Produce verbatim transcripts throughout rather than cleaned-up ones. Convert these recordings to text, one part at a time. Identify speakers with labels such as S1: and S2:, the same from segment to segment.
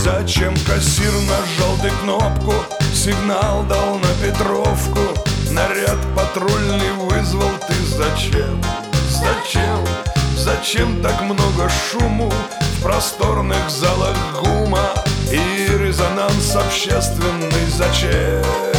S1: Зачем кассир нажал ты кнопку, сигнал дал на Петровку, наряд патрульный вызвал ты зачем? Зачем? Зачем так много шуму в просторных залах ГУМа и резонанс общественный? Зачем?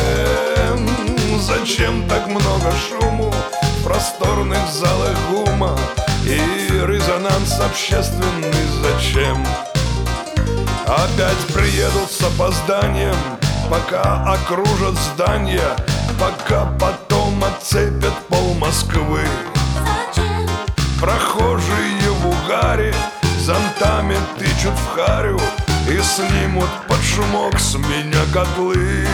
S1: Зачем так много шуму в просторных залах ГУМа и резонанс общественный? Зачем? Опять приедут с опозданием, пока окружат здания, пока потом отцепят пол Москвы. Прохожие в угаре зонтами тычут в харю и снимут под шумок с меня котлы.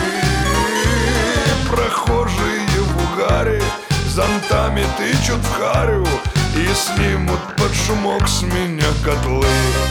S1: Прохожие в угаре зонтами тычут в харю и снимут под шумок с меня котлы.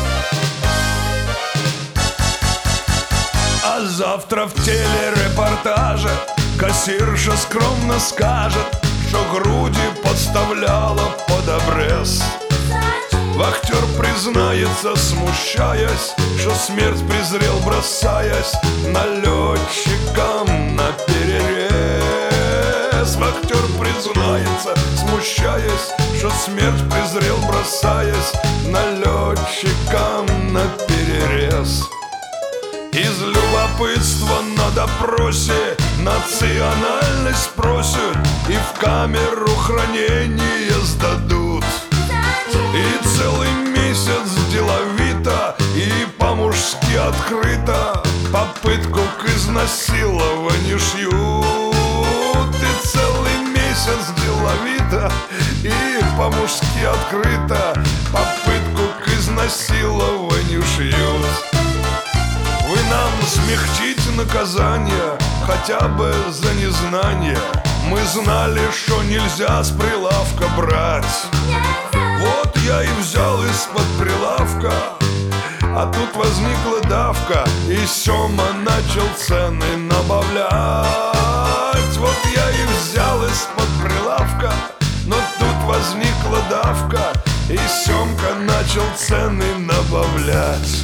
S1: А завтра в телерепортаже кассирша скромно скажет, что груди подставляла под обрез. Вахтер признается, смущаясь, что смерть презрел, бросаясь налетчикам на перерез. Вахтер признается, смущаясь, что смерть презрел, бросаясь налетчикам на перерез. Из любопытства на допросе национальность спросят и в камеру хранения сдадут. И целый месяц деловито и по-мужски открыто попытку к изнасилованию шьют. И целый месяц деловито и по-мужски открыто попытку к изнасилованию шьют. Вы нам смягчите наказание хотя бы за незнание. Мы знали, что нельзя с прилавка брать. Вот я и взял из-под прилавка, а тут возникла давка, и Сёма начал цены набавлять. Вот я и взял из-под прилавка, но тут возникла давка, и Сёмка начал цены набавлять.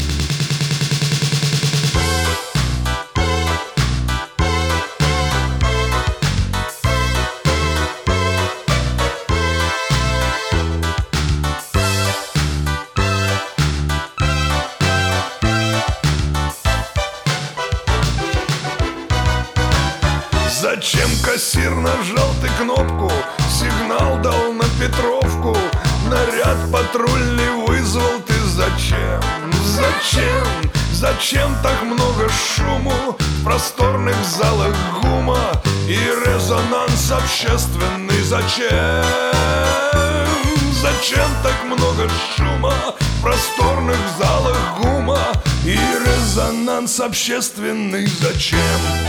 S1: Зачем кассир нажал ты кнопку, сигнал дал на Петровку, наряд патрульный вызвал ты зачем? Зачем? Зачем так много шуму в просторных залах ГУМа и резонанс общественный? Зачем? Зачем так много шума в просторных залах ГУМа и резонанс общественный? Зачем?